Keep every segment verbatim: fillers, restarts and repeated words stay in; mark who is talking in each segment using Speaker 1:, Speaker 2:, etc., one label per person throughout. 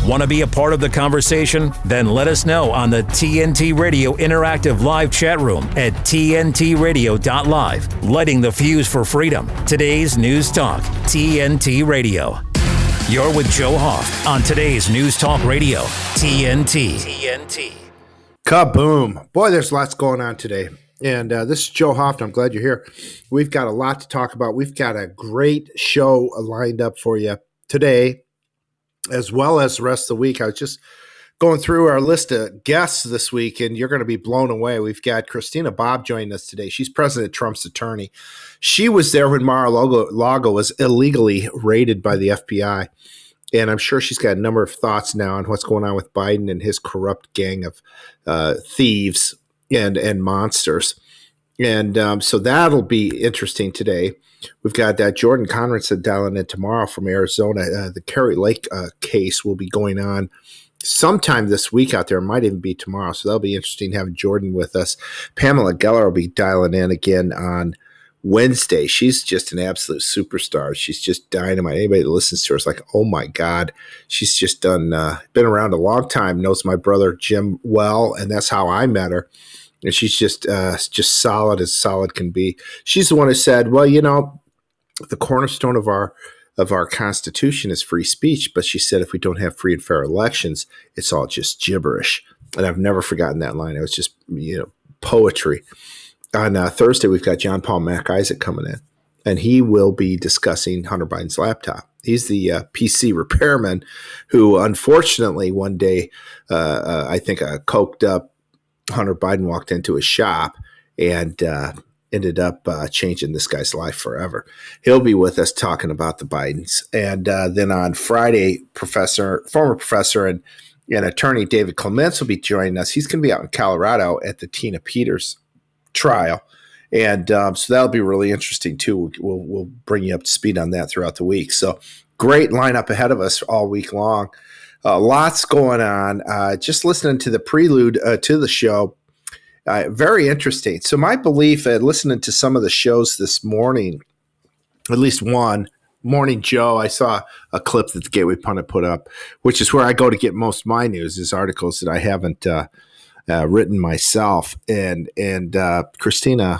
Speaker 1: Want to be a part of the conversation? Then let us know on the T N T Radio Interactive Live chat room at T N T radio dot live. Lighting the fuse for freedom. Today's News Talk, T N T Radio. You're with Joe Hoft on today's News Talk Radio, T N T. T N T.
Speaker 2: Kaboom. Boy, there's lots going on today. And uh, this is Joe Hoft. I'm glad you're here. We've got a lot to talk about. We've got a great show lined up for you today, as well as the rest of the week. I was just going through our list of guests this week, and you're going to be blown away. We've got Christina Bobb joining us today. She's President Trump's attorney. She was there when Mar-a-Lago was illegally raided by the F B I, and I'm sure she's got a number of thoughts now on what's going on with Biden and his corrupt gang of uh, thieves and, and monsters. And um, so that'll be interesting today. We've got uh, Jordan Conradson dialing in tomorrow from Arizona. Uh, the Kari Lake uh, case will be going on sometime this week out there. It might even be tomorrow. So that'll be interesting having Jordan with us. Pamela Geller will be dialing in again on Wednesday. She's just an absolute superstar. She's just dynamite. Anybody that listens to her is like, oh my God. She's just done, uh, been around a long time, knows my brother Jim well, and that's how I met her. And she's just uh, just solid as solid can be. She's the one who said, well, you know, the cornerstone of our of our Constitution is free speech. But she said, if we don't have free and fair elections, it's all just gibberish. And I've never forgotten that line. It was just, you know, poetry. On uh, Thursday, we've got John Paul Mac Isaac coming in, and he will be discussing Hunter Biden's laptop. He's the uh, P C repairman who, unfortunately, one day, uh, uh, I think a coked up Hunter Biden walked into his shop and uh, ended up uh, changing this guy's life forever. He'll be with us talking about the Bidens. And uh, then on Friday, professor, former professor and, and attorney David Clements will be joining us. He's going to be out in Colorado at the Tina Peters trial. And um, so that'll be really interesting too. We'll, we'll bring you up to speed on that throughout the week. So great lineup ahead of us all week long. Uh, lots going on. Uh, just listening to the prelude uh, to the show, uh, very interesting. So my belief, uh, listening to some of the shows this morning, at least one, Morning Joe, I saw a clip that the Gateway Pundit put up, which is where I go to get most of my news, is articles that I haven't uh, uh, written myself. And, and uh, Christina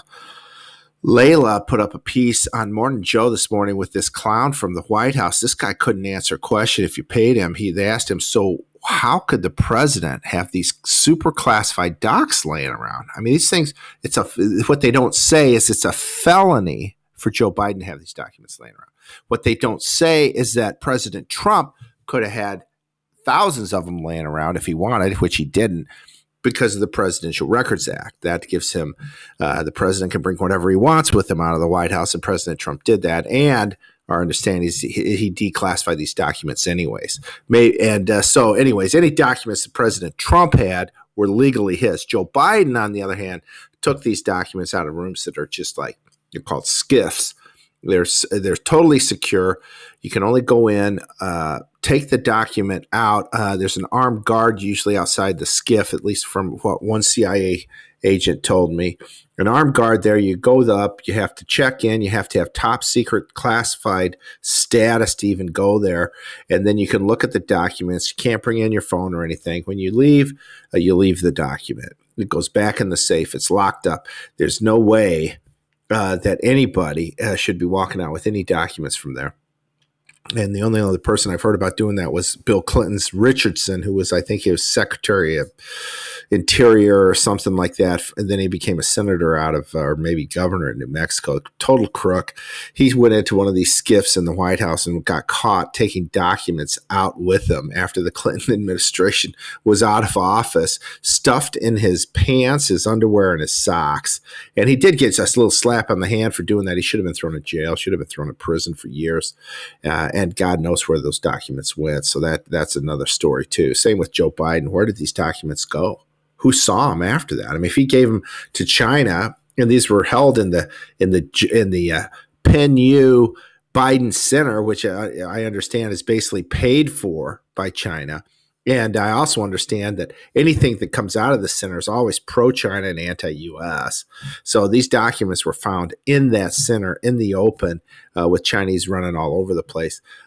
Speaker 2: Layla put up a piece on Morning Joe this morning with this clown from the White House. This guy couldn't answer a question if you paid him. He they asked him, so how could the president have these super classified docs laying around? I mean, these things, it's a what they don't say is it's a felony for Joe Biden to have these documents laying around. What they don't say is that President Trump could have had thousands of them laying around if he wanted, which he didn't, because of the Presidential Records Act. That gives him, uh, the president can bring whatever he wants with him out of the White House, and President Trump did that. And our understanding is he, he declassified these documents anyways. May, and uh, so anyways, any documents that President Trump had were legally his. Joe Biden, on the other hand, took these documents out of rooms that are just like, they're called SCIFs. They're, they're totally secure. You can only go in, uh, take the document out. Uh, there's an armed guard usually outside the SCIF, at least from what one C I A agent told me. An armed guard there, you go up, you have to check in, you have to have top secret classified status to even go there. And then you can look at the documents. You can't bring in your phone or anything. When you leave, uh, you leave the document. It goes back in the safe. It's locked up. There's no way uh, that anybody uh, should be walking out with any documents from there. And the only other person I've heard about doing that was Bill Clinton's Richardson, who was, I think he was Secretary of Interior or something like that. And then he became a senator out of, or maybe governor in New Mexico. Total crook. He went into one of these SCIFs in the White House and got caught taking documents out with him after the Clinton administration was out of office, stuffed in his pants, his underwear, and his socks. And he did get just a little slap on the hand for doing that. He should have been thrown in jail, should have been thrown in prison for years. Uh, and God knows where those documents went. So that that's another story too. Same with Joe Biden. Where did these documents go? Who saw them after that? I mean, if he gave them to China, and these were held in the in the in the uh, Penn U Biden Center, which I, I understand is basically paid for by China. And I also understand that anything that comes out of the center is always pro-China and anti-U S. So these documents were found in that center in the open uh, with Chinese running all over the place.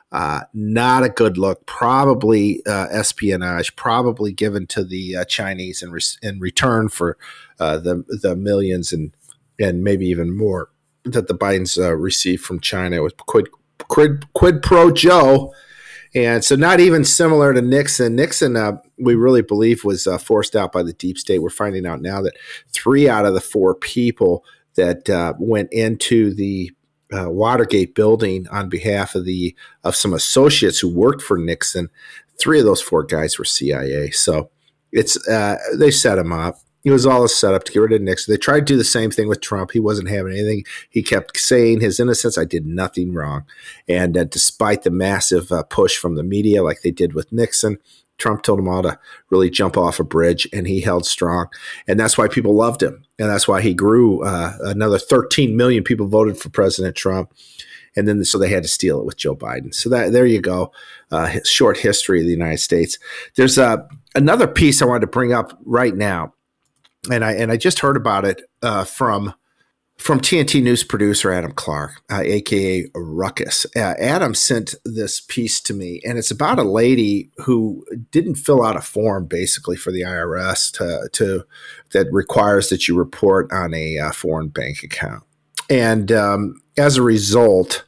Speaker 2: Uh, not a good look. Probably uh, espionage. Probably given to the uh, Chinese in, re- in return for uh, the the millions and and maybe even more that the Bidens uh, received from China with quid, quid quid pro Joe. And so, not even similar to Nixon. Nixon, uh, we really believe, was uh, forced out by the deep state. We're finding out now that three out of the four people that uh, went into the Uh, Watergate building on behalf of the of some associates who worked for Nixon. Three of those four guys were C I A. So it's uh, they set him up. It was all a setup to get rid of Nixon. They tried to do the same thing with Trump. He wasn't having anything. He kept saying his innocence. I did nothing wrong. And uh, despite the massive uh, push from the media, like they did with Nixon, Trump told them all to really jump off a bridge, and he held strong. And that's why people loved him. And that's why he grew. Uh, another thirteen million people voted for President Trump. And then so they had to steal it with Joe Biden. So that there you go. Uh, short history of the United States. There's uh, another piece I wanted to bring up right now. And I and I just heard about it uh, from From T N T News producer Adam Clark, uh, a k a. Ruckus. Uh, Adam sent this piece to me, and it's about a lady who didn't fill out a form, basically, for the I R S to, to that requires that you report on a uh, foreign bank account. And um, as a result,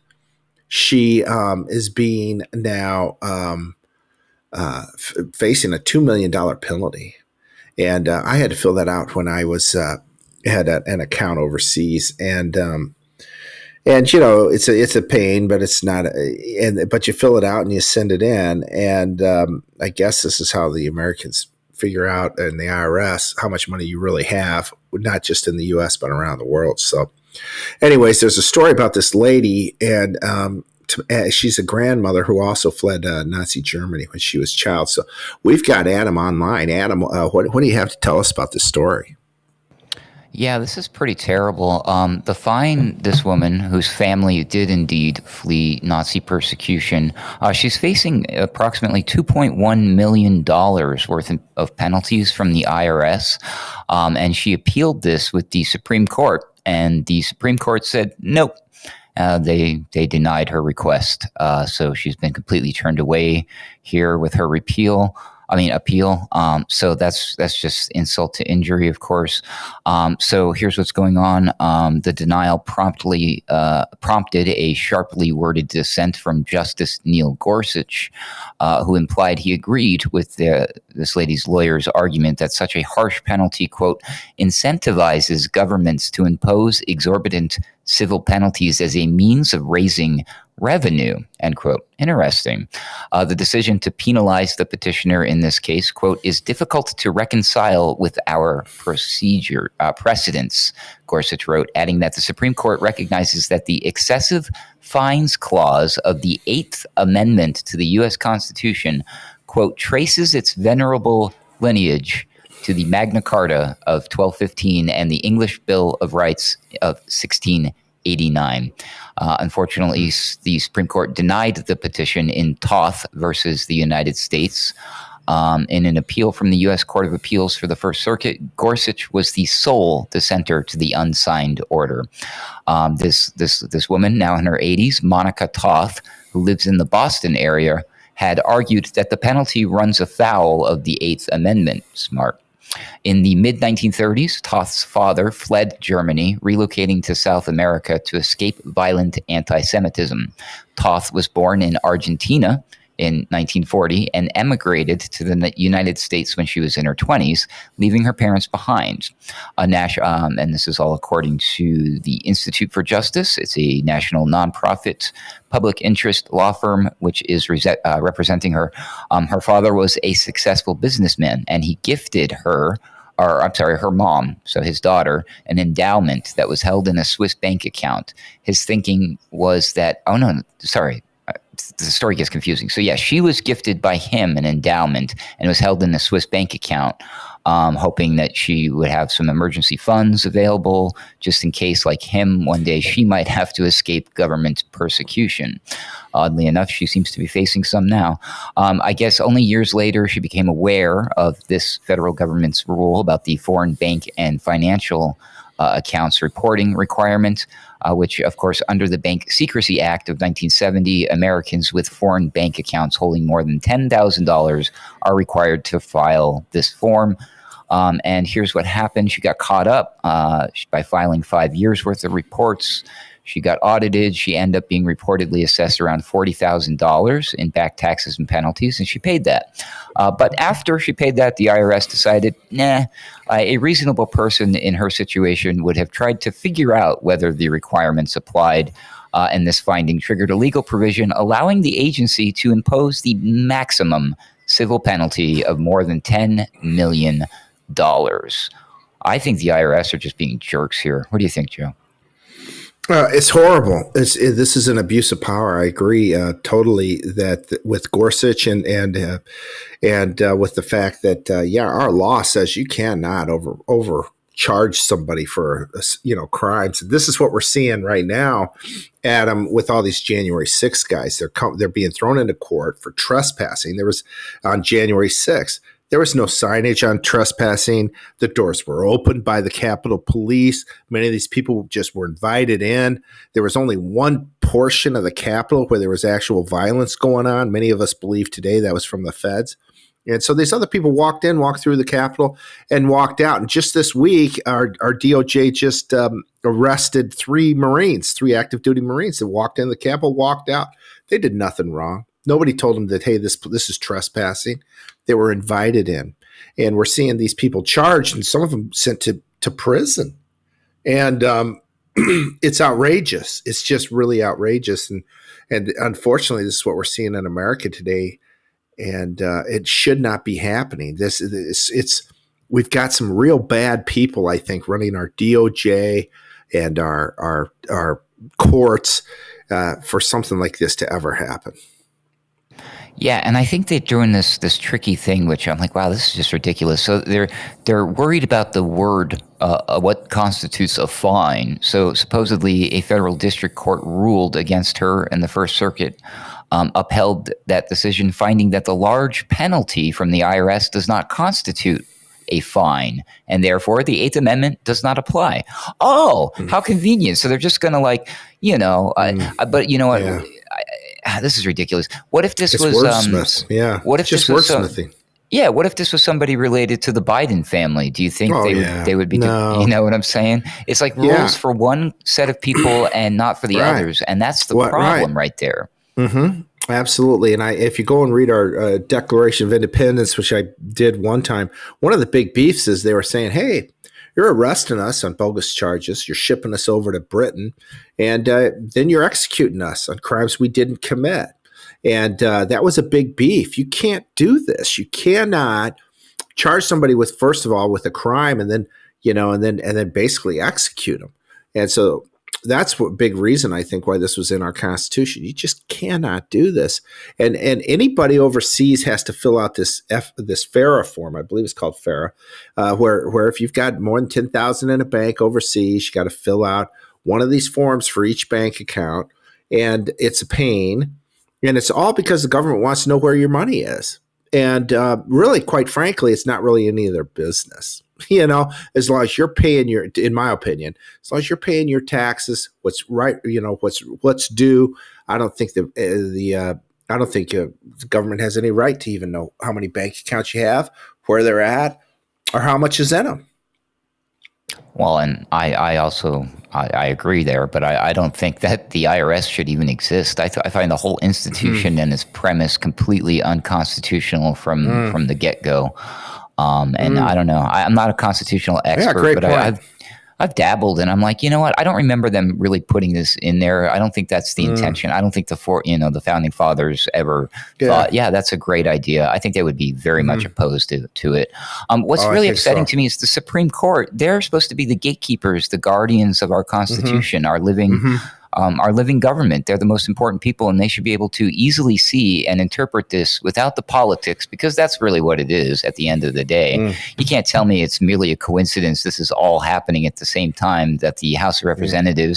Speaker 2: she um, is being now um, uh, f- facing a two million dollars penalty. And uh, I had to fill that out when I was uh, – had a, an account overseas, and um, and you know it's a it's a pain, but it's not. A, and but you fill it out and you send it in, and um, I guess this is how the Americans figure out in the I R S how much money you really have, not just in the U S but around the world. So, anyways, there's a story about this lady, and um, to, uh, she's a grandmother who also fled uh, Nazi Germany when she was a child. So we've got Adam online. Adam, uh, what what do you have to tell us about this story?
Speaker 3: Yeah, this is pretty terrible. Um, the fine, this woman, whose family did indeed flee Nazi persecution, uh, she's facing approximately two point one million dollars worth of penalties from the I R S. Um, and she appealed this with the Supreme Court, and the Supreme Court said, nope. Uh, they they denied her request. Uh, so she's been completely turned away here with her repeal. I mean, appeal. Um, so that's that's just insult to injury, of course. Um, so here's what's going on. Um, the denial promptly uh, prompted a sharply worded dissent from Justice Neil Gorsuch, uh, who implied he agreed with the, this lady's lawyer's argument that such a harsh penalty, quote, incentivizes governments to impose exorbitant civil penalties as a means of raising revenue, end quote. Interesting. Uh, the decision to penalize the petitioner in this case, quote, is difficult to reconcile with our procedure uh, precedents, Gorsuch wrote, adding that the Supreme Court recognizes that the excessive fines clause of the Eighth Amendment to the U S Constitution, quote, traces its venerable lineage to the Magna Carta of twelve fifteen and the English Bill of Rights of sixteen eighty-nine. Uh, unfortunately, the Supreme Court denied the petition in Toth versus the United States. Um, in an appeal from the U S Court of Appeals for the First Circuit, Gorsuch was the sole dissenter to the unsigned order. Um, this this this woman, now in her eighties, Monica Toth, who lives in the Boston area, had argued that the penalty runs afoul of the Eighth Amendment. Smart. In the mid nineteen thirties, Toth's father fled Germany, relocating to South America to escape violent anti-Semitism. Toth was born in Argentina in nineteen forty and emigrated to the United States when she was in her twenties, leaving her parents behind. A Nash, um, and this is all according to the Institute for Justice. It's a national nonprofit public interest law firm which is re- uh, representing her. Um, her father was a successful businessman, and he gifted her, or I'm sorry, her mom, so his daughter, an endowment that was held in a Swiss bank account. His thinking was that, oh no, sorry, the story gets confusing. So yeah, she was gifted by him an endowment and was held in a Swiss bank account, um, hoping that she would have some emergency funds available just in case, like him, one day she might have to escape government persecution. Oddly enough, she seems to be facing some now. Um, I guess only years later, she became aware of this federal government's rule about the foreign bank and financial uh, accounts reporting requirement. uh, which, of course, under the Bank Secrecy Act of nineteen seventy, Americans with foreign bank accounts holding more than ten thousand dollars are required to file this form. Um, and here's what happened. She got caught up uh, by filing five years worth of reports. She got audited. She ended up being reportedly assessed around forty thousand dollars in back taxes and penalties, and she paid that. Uh, but after she paid that, the I R S decided, nah, uh, a reasonable person in her situation would have tried to figure out whether the requirements applied, uh, and this finding triggered a legal provision allowing the agency to impose the maximum civil penalty of more than ten million dollars. I think the I R S are just being jerks here. What do you think, Joe?
Speaker 2: Uh, it's horrible. It's it, this is an abuse of power. I agree uh, totally that th- with Gorsuch and and uh, and uh, with the fact that uh, yeah, our law says you cannot over overcharge somebody for you know crimes. This is what we're seeing right now, Adam, with all these January sixth guys. They're com- they're being thrown into court for trespassing. There was on January sixth. There was no signage on trespassing. The doors were opened by the Capitol Police. Many of these people just were invited in. There was only one portion of the Capitol where there was actual violence going on. Many of us believe today that was from the feds. And so these other people walked in, walked through the Capitol, and walked out. And just this week, our, our D O J just um, arrested three Marines, three active duty Marines that walked in the Capitol, walked out. They did nothing wrong. Nobody told them that, hey, this this is trespassing. They were invited in. And we're seeing these people charged and some of them sent to, to prison. And um, it's outrageous. It's just really outrageous. And and unfortunately, this is what we're seeing in America today. And uh, it should not be happening. This it's, it's we've got some real bad people, I think, running our D O J and our our our courts uh, for something like this to ever happen.
Speaker 3: Yeah, and I think they're doing this this tricky thing, which I'm like, wow, this is just ridiculous. So they're they're worried about the word, uh, what constitutes a fine. So supposedly a federal district court ruled against her, and the First Circuit um, upheld that decision, finding that the large penalty from the I R S does not constitute a fine, and therefore the Eighth Amendment does not apply. Oh, mm. how convenient! So they're just going to like, you know, mm. uh, but you know what? Yeah. I, This is ridiculous. What if this
Speaker 2: it's
Speaker 3: was
Speaker 2: wordsmith. Um, yeah.
Speaker 3: What if
Speaker 2: just
Speaker 3: this was
Speaker 2: wordsmithing?
Speaker 3: Um, yeah. What if this was somebody related to the Biden family? Do you think
Speaker 2: oh,
Speaker 3: they
Speaker 2: yeah.
Speaker 3: would they would be?
Speaker 2: No.
Speaker 3: Do, you know what I'm saying? It's like rules
Speaker 2: yeah.
Speaker 3: for one set of people and not for the
Speaker 2: right.
Speaker 3: others, and that's the
Speaker 2: what,
Speaker 3: problem
Speaker 2: right.
Speaker 3: right there.
Speaker 2: Mm-hmm. Absolutely. And I, if you go and read our uh, Declaration of Independence, which I did one time, one of the big beefs is they were saying, "Hey, you're arresting us on bogus charges. You're shipping us over to Britain, and uh, then you're executing us on crimes we didn't commit." And uh, that was a big beef. You can't do this. You cannot charge somebody with, first of all, with a crime, and then you know, and then and then basically execute them. And so that's what big reason I think why this was in our Constitution. You just cannot do this. And and anybody overseas has to fill out this F, this FARA form. I believe it's called FARA, uh, where where if you've got more than ten thousand in a bank overseas, you got to fill out one of these forms for each bank account, and it's a pain. And it's all because the government wants to know where your money is. And uh, really, quite frankly, it's not really any of their business. You know, as long as you're paying your, in my opinion, as long as you're paying your taxes, what's right, you know, what's what's due. I don't think the uh, the uh, I don't think uh, the government has any right to even know how many bank accounts you have, where they're at, or how much is in them.
Speaker 3: Well, and I, I also I, I agree there, but I, I don't think that the I R S should even exist. I, th- I find the whole institution mm. and its premise completely unconstitutional from mm. from the get go. Um, and mm. I don't know. I, I'm not a constitutional expert,
Speaker 2: yeah, great
Speaker 3: but
Speaker 2: point.
Speaker 3: I, I've I've dabbled, and I'm like, you know what? I don't remember them really putting this in there. I don't think that's the mm. intention. I don't think the for you know the founding fathers ever yeah. thought, yeah, that's a great idea. I think they would be very mm. much opposed to, to it. Um, what's oh, really upsetting so. to me is the Supreme Court. They're supposed to be the gatekeepers, the guardians of our Constitution, mm-hmm. our living. Mm-hmm. Um, our living government. They're the most important people, and they should be able to easily see and interpret this without the politics, because that's really what it is at the end of the day. Mm. You can't tell me it's merely a coincidence this is all happening at the same time, that the House of Representatives,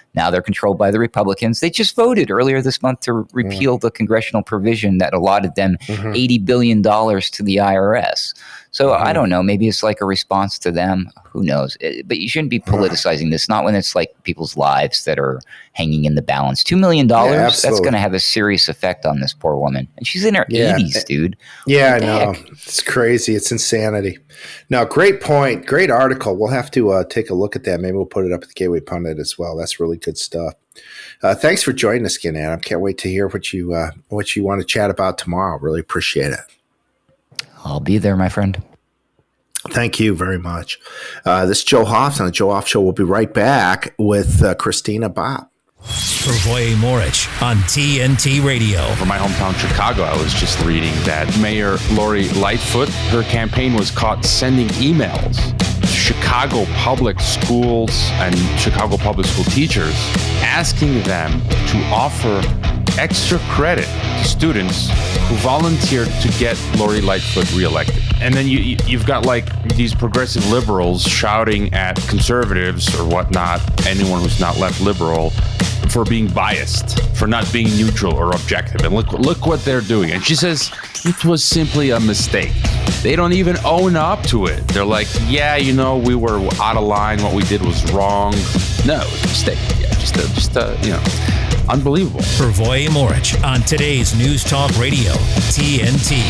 Speaker 3: Now they're controlled by the Republicans. They just voted earlier this month to repeal mm. the congressional provision that allotted them mm-hmm. eighty billion dollars to the I R S. So mm-hmm. I don't know. Maybe it's like a response to them. Who knows? It, but you shouldn't be politicizing this, not when it's like people's lives that are hanging in the balance. two million dollars, yeah, that's going to have a serious effect on this poor woman. And she's in her yeah. eighties, dude.
Speaker 2: Yeah, I know. Heck? It's crazy. It's insanity. No, great point. Great article. We'll have to uh, take a look at that. Maybe we'll put it up at the Gateway Pundit as well. That's really good stuff. Uh, thanks for joining us again, Adam. Can't wait to hear what you uh, what you want to chat about tomorrow. Really appreciate it.
Speaker 3: I'll be there, my friend.
Speaker 2: Thank you very much. Uh, this is Joe Hoft on the Joe Hoft Show. We'll be right back with uh, Christina Bobb.
Speaker 1: Pervoy Morich on T N T Radio.
Speaker 4: From my hometown, Chicago, I was just reading that Mayor Lori Lightfoot, her campaign was caught sending emails to Chicago public schools and Chicago public school teachers asking them to offer extra credit to students who volunteered to get Lori Lightfoot reelected. And then you, you've got like these progressive liberals shouting at conservatives or whatnot, anyone who's not left liberal, for being biased, for not being neutral or objective. And look, look what they're doing. And she says it was simply a mistake. They don't even own up to it. They're like, yeah, you know, we were out of line. What we did was wrong. No, it was a mistake. Yeah, just, a, just a, you know, unbelievable.
Speaker 1: Pervoy Morich on today's News Talk Radio, T N T.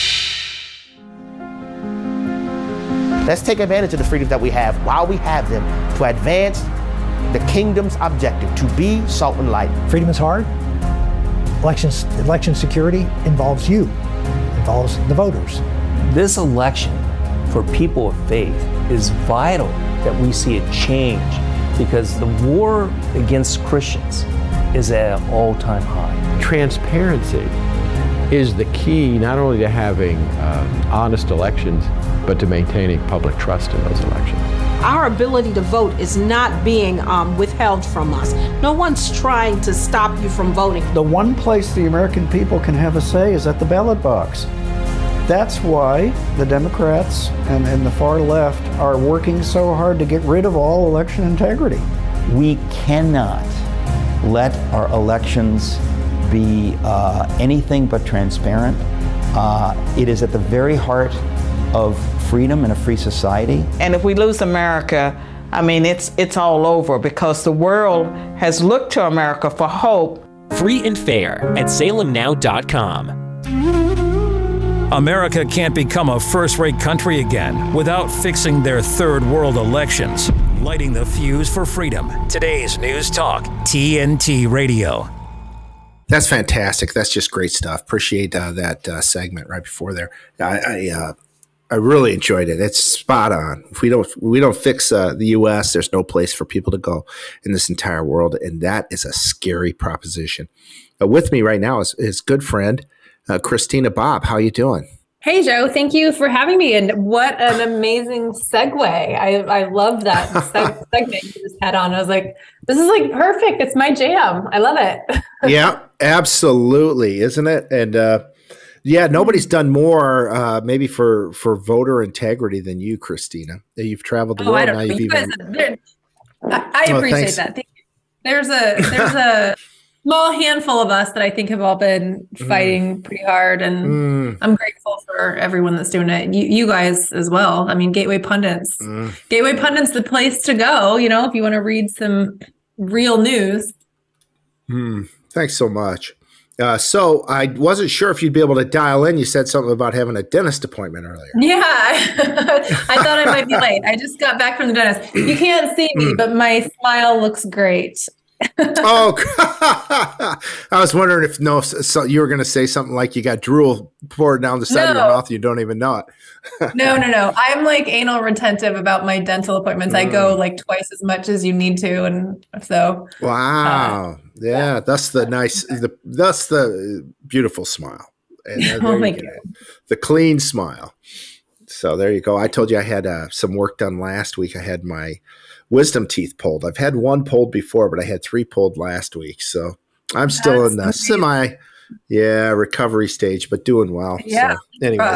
Speaker 5: Let's take advantage of the freedoms that we have while we have them to advance the kingdom's objective, to be salt and light.
Speaker 6: Freedom is hard. Elections, election security involves you, involves the voters.
Speaker 7: This election for people of faith is vital that we see it change, because the war against Christians is at an all-time high.
Speaker 8: Transparency is the key not only to having uh, honest elections, but to maintaining public trust in those elections.
Speaker 9: Our ability to vote is not being um, withheld from us. No one's trying to stop you from voting.
Speaker 6: The one place the American people can have a say is at the ballot box. That's why the Democrats and, and the far left are working so hard to get rid of all election integrity.
Speaker 10: We cannot let our elections be uh, anything but transparent. Uh, it is at the very heart of freedom in a free society.
Speaker 11: And if we lose America, I mean, it's it's all over, because the world has looked to America for hope.
Speaker 12: Free and fair at salem now dot com.
Speaker 1: America can't become a first-rate country again without fixing their third world elections. Lighting the fuse for freedom. Today's News Talk, T N T Radio.
Speaker 2: That's fantastic. That's just great stuff. Appreciate uh, that uh, segment right before there. I I, uh, I really enjoyed it. It's spot on. If we don't we don't fix uh, the U S, there's no place for people to go in this entire world, and that is a scary proposition. Uh, with me right now is his good friend uh, Christina Bobb. How you doing?
Speaker 13: Hey, Joe. Thank you for having me. And what an amazing segue. I, I love that seg- segment you just had on. I was like, this is like perfect. It's my jam. I love it.
Speaker 2: Yeah, absolutely. Isn't it? And uh, yeah, nobody's done more uh, maybe for, for voter integrity than you, Christina. You've traveled the
Speaker 13: oh,
Speaker 2: world.
Speaker 13: I don't
Speaker 2: now
Speaker 13: know.
Speaker 2: you've
Speaker 13: You
Speaker 2: even...
Speaker 13: guys, I, I appreciate oh, that. Thank you. There's a, there's a, small handful of us that I think have all been fighting mm. pretty hard, and mm. I'm grateful for everyone that's doing it. You, you guys as well. I mean, Gateway Pundits. Mm. Gateway Pundits, the place to go, you know, if you want to read some real news.
Speaker 2: Mm. Thanks so much. Uh, so I wasn't sure if you'd be able to dial in. You said something about having a dentist appointment earlier.
Speaker 13: Yeah, I thought I might be late. I just got back from the dentist. You can't see me, mm. but my smile looks great.
Speaker 2: Oh, I was wondering if no, so you were going to say something like you got drool poured down the side no. of your mouth and you don't even know it.
Speaker 13: no, no, no. I'm like anal retentive about my dental appointments. Mm. I go like twice as much as you need to, and so.
Speaker 2: Wow. Uh, yeah, yeah, that's the nice. The that's the beautiful smile. And
Speaker 13: oh, thank you.
Speaker 2: you. The clean smile. So there you go. I told you I had uh, some work done last week. I had my wisdom teeth pulled. I've had one pulled before, but I had three pulled last week. So I'm still That's in the amazing. semi, yeah, recovery stage, but doing well.
Speaker 13: Yeah.
Speaker 2: So anyways, rough.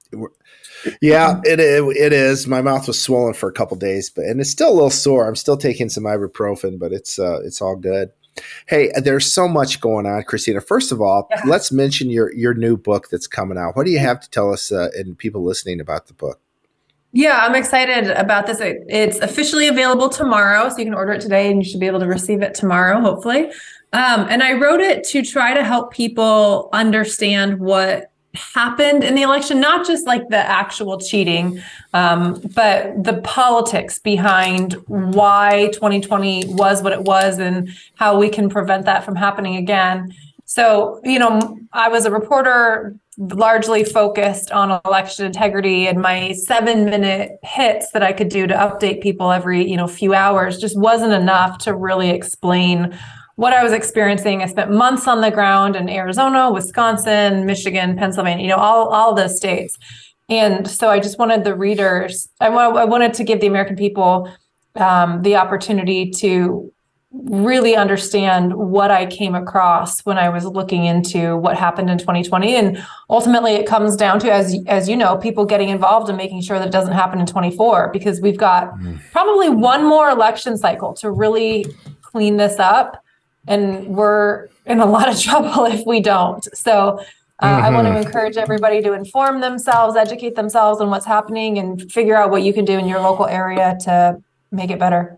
Speaker 2: Yeah, it, it it is. My mouth was swollen for a couple days, but and it's still a little sore. I'm still taking some ibuprofen, but it's uh, it's all good. Hey, there's so much going on, Christina. First of all, yeah. let's mention your your new book that's coming out. What do you have to tell us uh, and people listening about the book?
Speaker 13: Yeah, I'm excited about this. It's officially available tomorrow, so you can order it today, and you should be able to receive it tomorrow, hopefully. Um, and I wrote it to try to help people understand what happened in the election, not just like the actual cheating, um, but the politics behind why twenty twenty was what it was and how we can prevent that from happening again. So, you know, I was a reporter largely focused on election integrity, and my seven minute hits that I could do to update people every, you know, few hours just wasn't enough to really explain what I was experiencing. I spent months on the ground in Arizona, Wisconsin, Michigan, Pennsylvania, you know, all, all the states. And so I just wanted the readers, I, w- I wanted to give the American people um, the opportunity to really understand what I came across when I was looking into what happened in twenty twenty. And ultimately it comes down to, as, as you know, people getting involved and making sure that it doesn't happen in twenty-four, because we've got mm. probably one more election cycle to really clean this up. And we're in a lot of trouble if we don't. So uh, mm-hmm. I want to encourage everybody to inform themselves, educate themselves on what's happening, and figure out what you can do in your local area to make it better.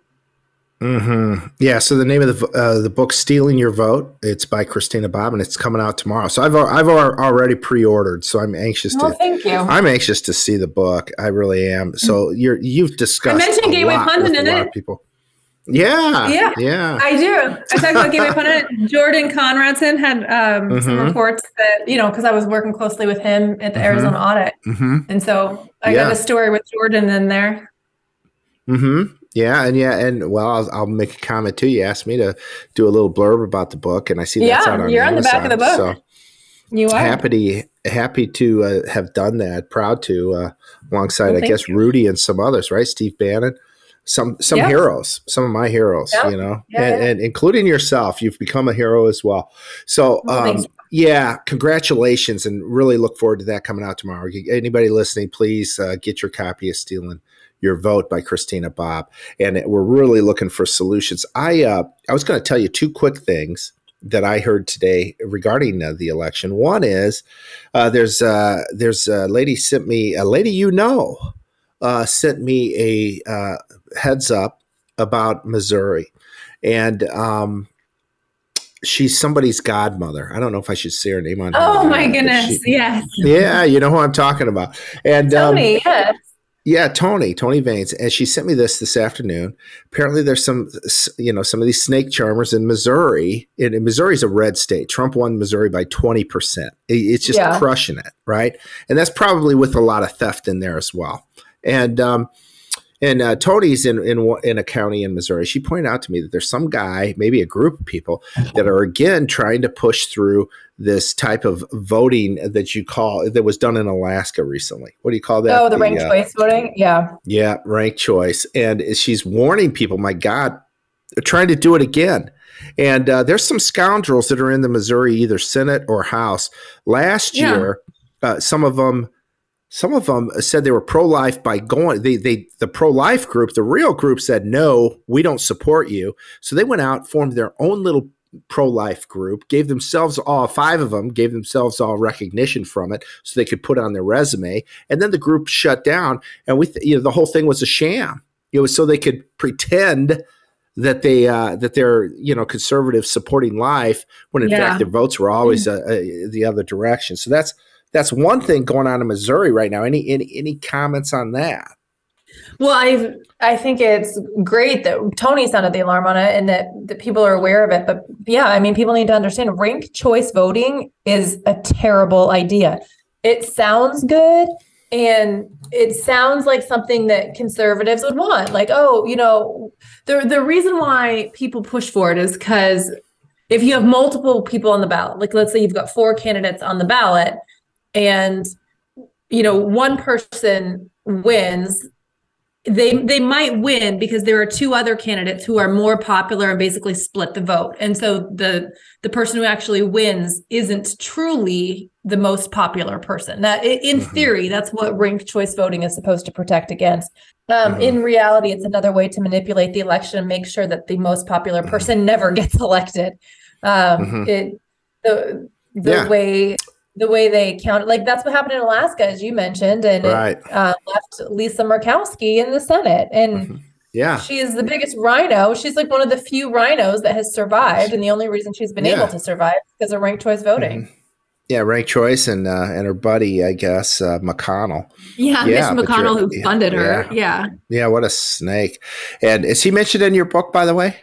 Speaker 2: Mm-hmm. Yeah. So the name of the uh, the book, Stealing Your Vote, it's by Christina Bobb, and it's coming out tomorrow. So I've I've already pre-ordered. So I'm anxious to.
Speaker 13: Oh, thank you.
Speaker 2: I'm anxious to see the book. I really am. So you're you've discussed.
Speaker 13: I mentioned Gateway Pundit in it.
Speaker 2: People. Yeah.
Speaker 13: Yeah.
Speaker 2: Yeah.
Speaker 13: I do. I talked about Gateway Pundit. Jordan Conradson had um, mm-hmm. some reports that, you know, because I was working closely with him at the mm-hmm. Arizona audit. Mm-hmm. And so I yeah. got a story with Jordan in there.
Speaker 2: Mm-hmm. Yeah. And yeah. And well, I'll, I'll make a comment too. You asked me to do a little blurb about the book, and I see that's
Speaker 13: yeah,
Speaker 2: out on
Speaker 13: you're
Speaker 2: Amazon,
Speaker 13: on the back of the book.
Speaker 2: So
Speaker 13: you are.
Speaker 2: Happy to, happy to uh, have done that. Proud to, uh, alongside, well, I guess, you. Rudy and some others, right? Steve Bannon. Some some yeah. heroes, some of my heroes, yeah. you know, yeah, and, yeah. and including yourself. You've become a hero as well. So, um, yeah, congratulations, and really look forward to that coming out tomorrow. Anybody listening, please uh, get your copy of Stealing Your Vote by Christina Bobb. And we're really looking for solutions. I uh, I was going to tell you two quick things that I heard today regarding uh, the election. One is uh, there's uh, there's a lady sent me a lady you know uh, sent me a uh, heads up about Missouri, and um, she's somebody's godmother. I don't know if I should say her name on.
Speaker 13: Oh my goodness! She, yes.
Speaker 2: Yeah, you know who I'm talking about. And
Speaker 13: Tony,
Speaker 2: um,
Speaker 13: yes.
Speaker 2: Yeah, Tony, Tony Vanes, and she sent me this this afternoon. Apparently, there's some, you know, some of these snake charmers in Missouri. And, and Missouri's a red state. Trump won Missouri by twenty percent. It, it's just yeah. crushing it, right? And that's probably with a lot of theft in there as well. And um, and uh, Tony's in, in in a county in Missouri. She pointed out to me that there's some guy, maybe a group of people, that are again trying to push through this type of voting that you call that was done in Alaska recently. What do you call that?
Speaker 13: Oh, the, the ranked uh, choice voting. Yeah.
Speaker 2: Yeah, ranked choice. And she's warning people, my God, they're trying to do it again. And uh, there's some scoundrels that are in the Missouri, either Senate or House. Last yeah. year, uh, some of them, some of them said they were pro-life by going, they, they, the pro-life group, the real group said, no, we don't support you. So they went out, formed their own little pro-life group, gave themselves all five of them gave themselves all recognition from it so they could put on their resume, and then the group shut down, and we th- you know the whole thing was a sham. It was so they could pretend that they uh that they're you know conservative supporting life, when in yeah. fact their votes were always uh, uh, the other direction. So that's that's one thing going on in Missouri right now. Any any any comments on that?
Speaker 13: Well, I I think it's great that Tony sounded the alarm on it, and that, that people are aware of it. But yeah, I mean, people need to understand ranked choice voting is a terrible idea. It sounds good, and it sounds like something that conservatives would want. Like, oh, you know, the the reason why people push for it is because if you have multiple people on the ballot, like let's say you've got four candidates on the ballot, and you know one person wins, they they might win because there are two other candidates who are more popular and basically split the vote. And so the the person who actually wins isn't truly the most popular person. That in mm-hmm. theory, that's what ranked choice voting is supposed to protect against. Um, mm-hmm. In reality, it's another way to manipulate the election and make sure that the most popular person mm-hmm. never gets elected. Um, mm-hmm. It the the yeah. way. The way they count, like that's what happened in Alaska, as you mentioned, and
Speaker 2: right.
Speaker 13: it, uh, left Lisa Murkowski in the Senate. And
Speaker 2: mm-hmm. yeah,
Speaker 13: she is the biggest rhino. She's like one of the few rhinos that has survived, and the only reason she's been yeah. able to survive is because of ranked choice voting.
Speaker 2: Mm-hmm. Yeah, ranked choice, and uh, and her buddy, I guess, uh, McConnell.
Speaker 13: Yeah, yeah Mitch McConnell, who yeah, funded her.
Speaker 2: Yeah.
Speaker 13: yeah,
Speaker 2: yeah, what a snake! And is he mentioned in your book, by the way?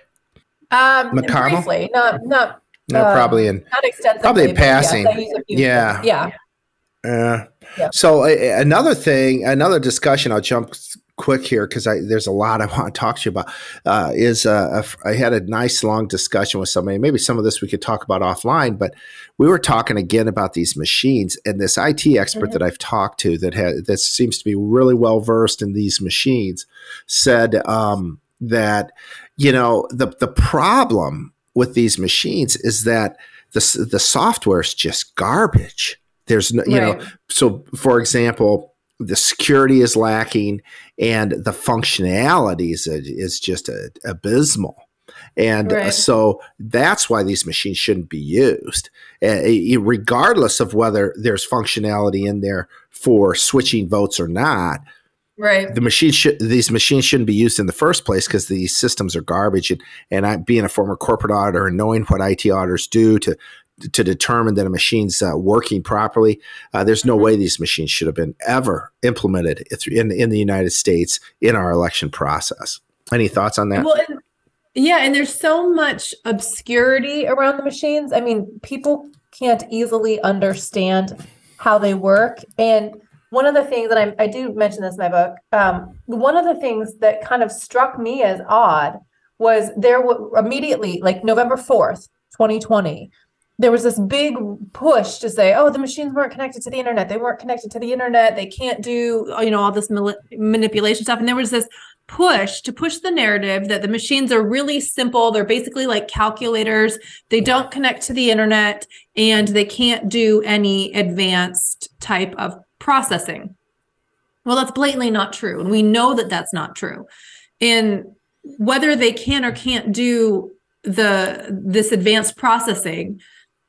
Speaker 13: Um,
Speaker 2: McConnell,
Speaker 13: briefly, not not.
Speaker 2: No,
Speaker 13: uh,
Speaker 2: probably in
Speaker 13: not extensively,
Speaker 2: probably in passing.
Speaker 13: Yes,
Speaker 2: yeah.
Speaker 13: yeah.
Speaker 2: Uh,
Speaker 13: yeah.
Speaker 2: So uh, another thing, another discussion. I'll jump quick here because there's a lot I want to talk to you about. Uh, is uh, I had a nice long discussion with somebody. Maybe some of this we could talk about offline, but we were talking again about these machines, and this I T expert mm-hmm. that I've talked to that had that seems to be really well versed in these machines said um, that you know the the problem with these machines is that the the software is just garbage. There's no, you right. know, so for example, the security is lacking and the functionality is, is just a, abysmal. And right. so that's why these machines shouldn't be used, uh, regardless of whether there's functionality in there for switching votes or not.
Speaker 13: Right.
Speaker 2: The machine should, these machines shouldn't be used in the first place because these systems are garbage. And, and I, being a former corporate auditor and knowing what I T auditors do to to determine that a machine's uh, working properly, uh, there's no way these machines should have been ever implemented in in the United States in our election process. Any thoughts on that?
Speaker 13: Well, and, yeah, and there's so much obscurity around the machines. I mean, people can't easily understand how they work. And one of the things that I, I do mention this in my book, um, one of the things that kind of struck me as odd was there w- immediately, like November fourth, twenty twenty, there was this big push to say, oh, the machines weren't connected to the internet. They weren't connected to the internet. They can't do, you know, all this mal- manipulation stuff. And there was this push to push the narrative that the machines are really simple. They're basically like calculators. They don't connect to the internet and they can't do any advanced type of processing. Well, that's blatantly not true. And we know that that's not true. And whether they can or can't do the this advanced processing,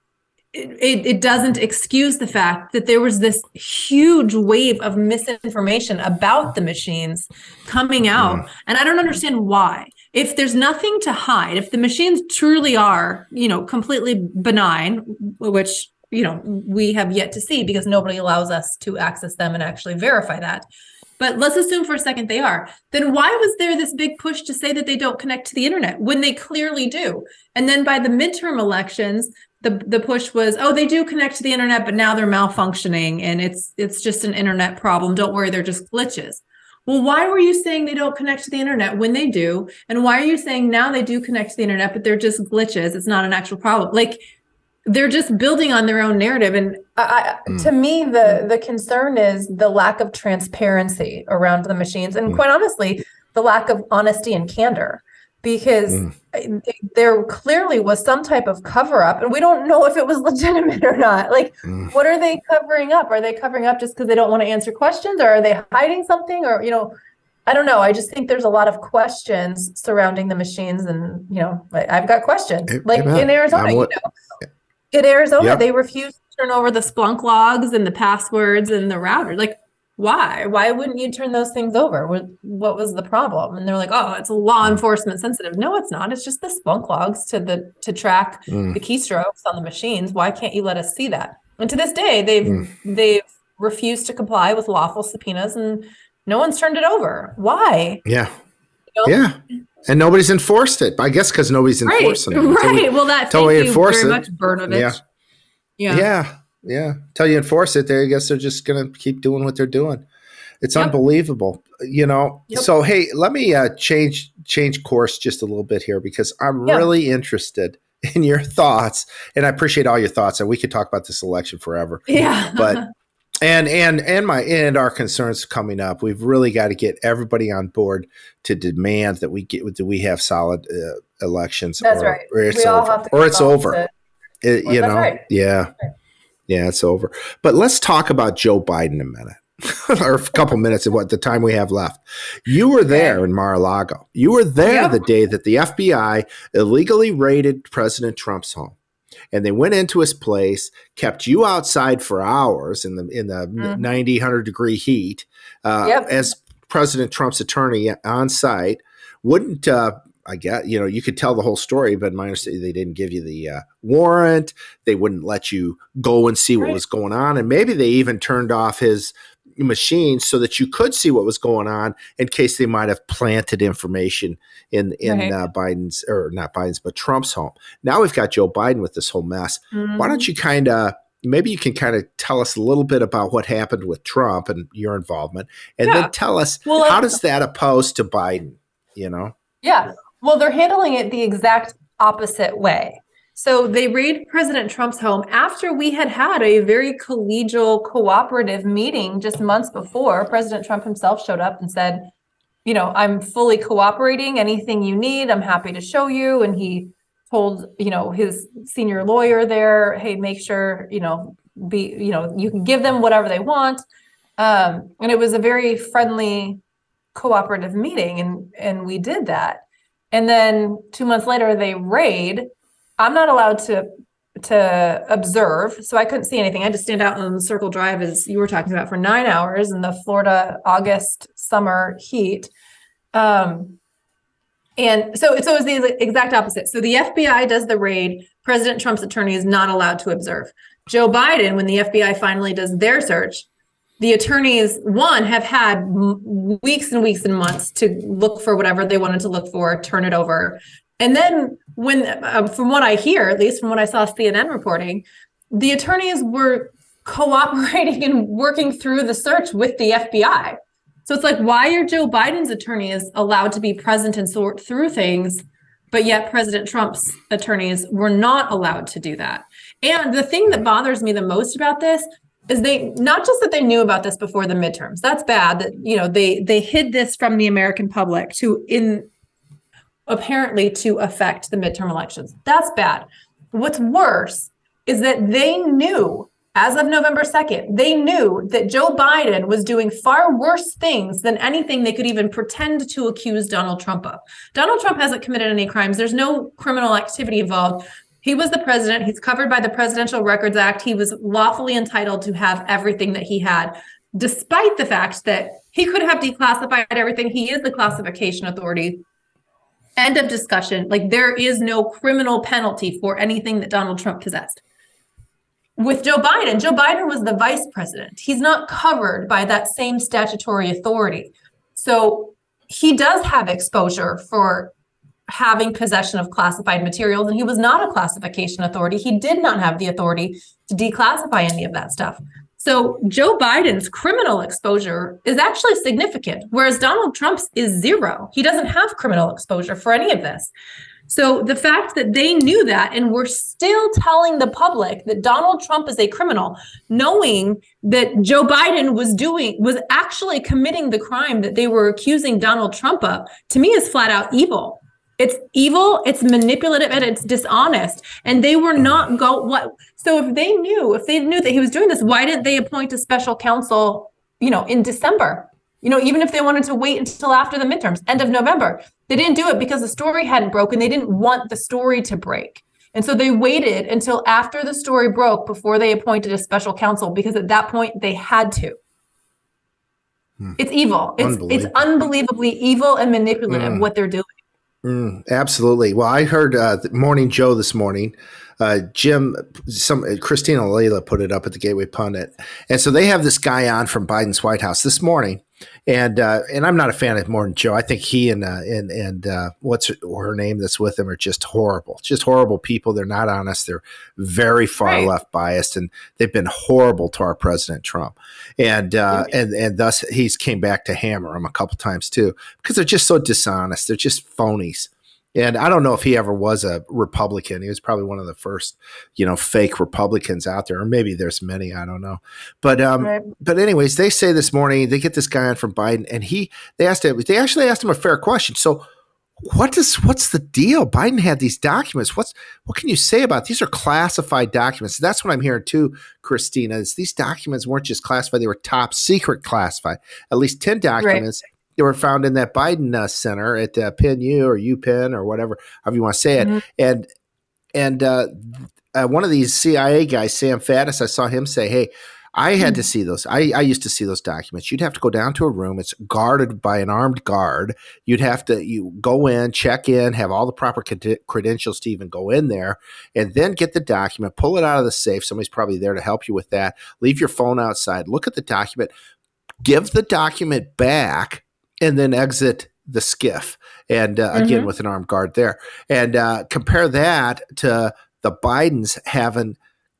Speaker 13: It, it, it doesn't excuse the fact that there was this huge wave of misinformation about the machines coming out. Mm. And I don't understand why. If there's nothing to hide, if the machines truly are, you know, completely benign, which, you know, we have yet to see because nobody allows us to access them and actually verify that. But let's assume for a second they are. Then why was there this big push to say that they don't connect to the internet when they clearly do? And then by the midterm elections, the the push was, oh, they do connect to the internet, but now they're malfunctioning and it's it's just an internet problem. Don't worry, they're just glitches. Well, why were you saying they don't connect to the internet when they do? And why are you saying now they do connect to the internet, but they're just glitches? It's not an actual problem. Like, they're just building on their own narrative. And I, mm. to me, the the concern is the lack of transparency around the machines. And mm. quite honestly, the lack of honesty and candor, because mm. there clearly was some type of cover up and we don't know if it was legitimate or not. Like, mm. what are they covering up? Are they covering up just because they don't want to answer questions, or are they hiding something? Or, you know, I don't know. I just think there's a lot of questions surrounding the machines. And, you know, I've got questions it, like in Arizona, what, you know. In Arizona, yep. they refuse to turn over the Splunk logs and the passwords and the router. Like, why? Why wouldn't you turn those things over? What, what was the problem? And they're like, oh, it's law enforcement sensitive. No, it's not. It's just the Splunk logs to the to track mm. the keystrokes on the machines. Why can't you let us see that? And to this day, they've mm. they've refused to comply with lawful subpoenas, and no one's turned it over. Why?
Speaker 2: Yeah.
Speaker 13: You know?
Speaker 2: Yeah. And nobody's enforced it. I guess because nobody's enforcing
Speaker 13: right,
Speaker 2: it.
Speaker 13: Right.
Speaker 2: We,
Speaker 13: well, that thank you very it. much, Brnovich.
Speaker 2: Yeah.
Speaker 13: Yeah.
Speaker 2: Yeah. Yeah. Until you enforce it, there, I guess they're just going to keep doing what they're doing. It's yep. unbelievable, you know. Yep. So, hey, let me uh, change change course just a little bit here because I'm yep. really interested in your thoughts, and I appreciate all your thoughts. And we could talk about this election forever.
Speaker 13: Yeah.
Speaker 2: But And and and my and our concerns coming up. We've really got to get everybody on board to demand that we get that we have solid uh, elections.
Speaker 13: That's
Speaker 2: or,
Speaker 13: right.
Speaker 2: Or it's
Speaker 13: we all
Speaker 2: over.
Speaker 13: have to
Speaker 2: or it's over.
Speaker 13: To,
Speaker 2: it, you
Speaker 13: that's
Speaker 2: know.
Speaker 13: Right.
Speaker 2: Yeah. Yeah, it's over. But let's talk about Joe Biden a minute. or a couple minutes of what the time we have left. You were there in Mar-a-Lago. You were there yep. the day that the F B I illegally raided President Trump's home. And they went into his place, kept you outside for hours in the in the mm-hmm. ninety, one hundred degree heat uh, yep. as President Trump's attorney on site. Wouldn't, uh, I guess, you know, you could tell the whole story, but my understanding, they didn't give you the uh, warrant. They wouldn't let you go and see what right. was going on. And maybe they even turned off his machine so that you could see what was going on in case they might have planted information in in right. uh, Biden's or not Biden's but Trump's home. Now we've got Joe Biden with this whole mess. Mm-hmm. Why don't you kind of maybe you can kind of tell us a little bit about what happened with Trump and your involvement, and yeah. then tell us well, how does that oppose to Biden? You know?
Speaker 13: Yeah. Well, they're handling it the exact opposite way. So they raided President Trump's home after we had had a very collegial, cooperative meeting just months before. President Trump himself showed up and said, you know, I'm fully cooperating. Anything you need, I'm happy to show you. And he told, you know, his senior lawyer there, hey, make sure, you know, be, you know, you can give them whatever they want. Um, and it was a very friendly, cooperative meeting. And, and we did that. And then two months later, they raid. I'm not allowed to to observe, so I couldn't see anything. I had to stand out on Circle Drive, as you were talking about, for nine hours in the Florida August summer heat. Um, and so, so it was the exact opposite. So the F B I does the raid. President Trump's attorney is not allowed to observe. Joe Biden, when the F B I finally does their search, the attorneys, one, have had m- weeks and weeks and months to look for whatever they wanted to look for, turn it over. And then when, uh, from what I hear, at least from what I saw C N N reporting, the attorneys were cooperating and working through the search with the F B I. So it's like, why are Joe Biden's attorneys allowed to be present and sort through things, but yet President Trump's attorneys were not allowed to do that? And the thing that bothers me the most about this is they, not just that they knew about this before the midterms, that's bad, that, you know, they they hid this from the American public to in apparently to affect the midterm elections. That's bad. What's worse is that they knew, as of November second, they knew that Joe Biden was doing far worse things than anything they could even pretend to accuse Donald Trump of. Donald Trump hasn't committed any crimes. There's no criminal activity involved. He was the president. He's covered by the Presidential Records Act. He was lawfully entitled to have everything that he had, despite the fact that he could have declassified everything. He is the classification authority. End of discussion. Like, there is no criminal penalty for anything that Donald Trump possessed. With Joe Biden, Joe Biden was the vice president. He's not covered by that same statutory authority. So he does have exposure for having possession of classified materials, and he was not a classification authority. He did not have the authority to declassify any of that stuff. So Joe Biden's criminal exposure is actually significant, whereas Donald Trump's is zero. He doesn't have criminal exposure for any of this. So the fact that they knew that and were still telling the public that Donald Trump is a criminal, knowing that Joe Biden was doing, was actually committing the crime that they were accusing Donald Trump of, to me is flat out evil. It's evil, it's manipulative, and it's dishonest. And they were not go what. So if they knew, if they knew that he was doing this, why didn't they appoint a special counsel, you know, in December? You know, even if they wanted to wait until after the midterms, end of November, they didn't do it because the story hadn't broken. They didn't want the story to break. And so they waited until after the story broke before they appointed a special counsel, because at that point they had to. Hmm. It's evil. It's it's unbelievably evil and manipulative mm. what they're doing.
Speaker 2: Mm, absolutely. Well, I heard uh, Morning Joe this morning. Uh, Jim, some Christina Leila put it up at the Gateway Pundit, and so they have this guy on from Biden's White House this morning. And uh, and I'm not a fan of Morning Joe. I think he and uh, and and uh, what's her, her name that's with him are just horrible, just horrible people. They're not honest. They're very far right. left biased, and they've been horrible to our President Trump. And uh, mm-hmm. and and thus he's came back to hammer him a couple times too, because they're just so dishonest. They're just phonies. And I don't know if he ever was a Republican. He was probably one of the first, you know, fake Republicans out there, or maybe there's many. I don't know. But um, right. but anyways, they say this morning they get this guy on from Biden, and he they asked him. They actually asked him a fair question. So, what does what's the deal? Biden had these documents. What's what can you say about it? These are classified documents? That's what I'm hearing too, Christina. Is these documents weren't just classified; they were top secret classified. At least ten documents. Right. They were found in that Biden uh, center at uh, Penn U or UPenn or whatever, however you want to say it. Mm-hmm. And and uh, uh, one of these C I A guys, Sam Faddis, I saw him say, hey, I had mm-hmm. to see those. I, I used to see those documents. You'd have to go down to a room. It's guarded by an armed guard. You'd have to you go in, check in, have all the proper cred- credentials to even go in there, and then get the document, pull it out of the safe. Somebody's probably there to help you with that. Leave your phone outside. Look at the document. Give the document back. And then exit the skiff, and uh, mm-hmm. again with an armed guard there, and uh, compare that to the Bidens having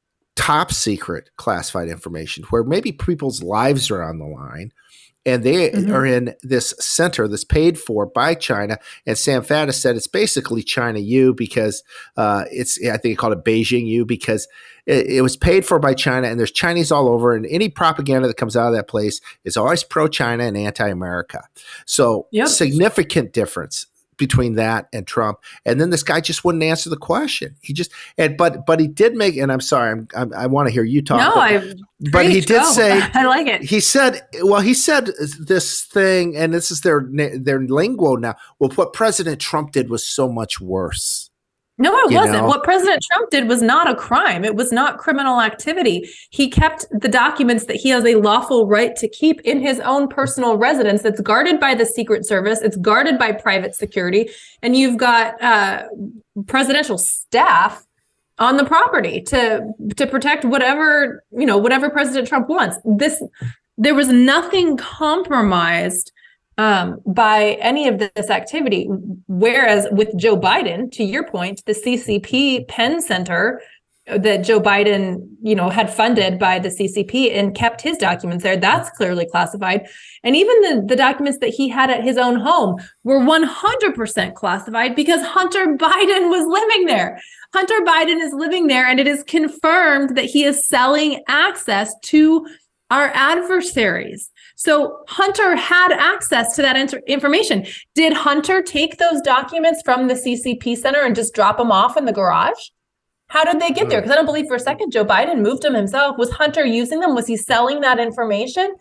Speaker 2: top secret classified information, where maybe people's lives are on the line, and they mm-hmm. are in this center that's paid for by China. And Sam Faddis said it's basically China U because uh, it's I think he called it Beijing U because it, it was paid for by China, and there's Chinese all over, and any propaganda that comes out of that place is always pro-China and anti-America. So yep. significant difference between that and Trump. And then this guy just wouldn't answer the question. He just and but but he did make. And I'm sorry, I'm, I'm, I want to hear you talk.
Speaker 13: No,
Speaker 2: but,
Speaker 13: I.
Speaker 2: But he did
Speaker 13: go.
Speaker 2: say
Speaker 13: I like it.
Speaker 2: He said, well, he said this thing, and this is their their lingo now. Well, what President Trump did was so much worse.
Speaker 13: No, it
Speaker 2: you
Speaker 13: wasn't.
Speaker 2: know?
Speaker 13: What President Trump did was not a crime. It was not criminal activity. He kept the documents that he has a lawful right to keep in his own personal residence that's guarded by the Secret Service. It's guarded by private security. And you've got uh, presidential staff on the property to to protect whatever, you know, whatever President Trump wants. This there was nothing compromised Um, by any of this activity. Whereas with Joe Biden, to your point, the C C P Penn Center that Joe Biden, you know, had funded by the C C P and kept his documents there, that's clearly classified. And even the, the documents that he had at his own home were one hundred percent classified because Hunter Biden was living there. Hunter Biden is living there, and it is confirmed that he is selling access to our adversaries. So Hunter had access to that inter- information. Did Hunter take those documents from the C C P Center and just drop them off in the garage? How did they get there? Because I don't believe for a second Joe Biden moved them himself. Was Hunter using them? Was he selling that information?